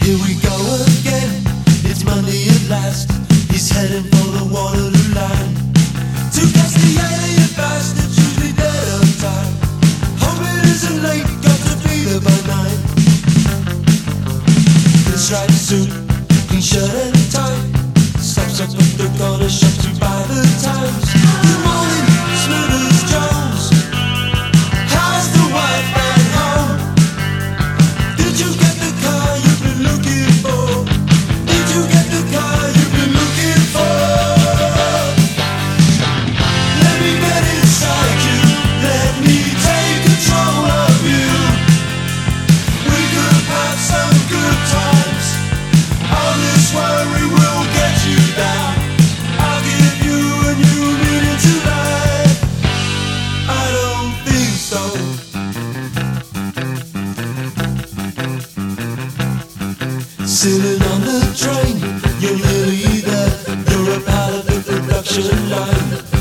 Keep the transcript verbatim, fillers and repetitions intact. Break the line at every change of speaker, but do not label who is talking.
Here we go again, it's Monday at last. He's heading for the Waterloo line to catch the alien bastard, usually dead on time. Hope it isn't late, got to be there by nine. Clean striped suit, clean shirt and tie, stops up at the corner shop to buy the Times. Good morning, Smithers Jones. How's the wife at home? Did you get the car you've been looking for? Did you get the car you've been looking for? Let me get inside you, let me take control of you. We could have some good times. All this worry will get you down. I'll give you a new meaning to life. I don't think so. Sitting on the train, you're nearly there. You're a part of the production line.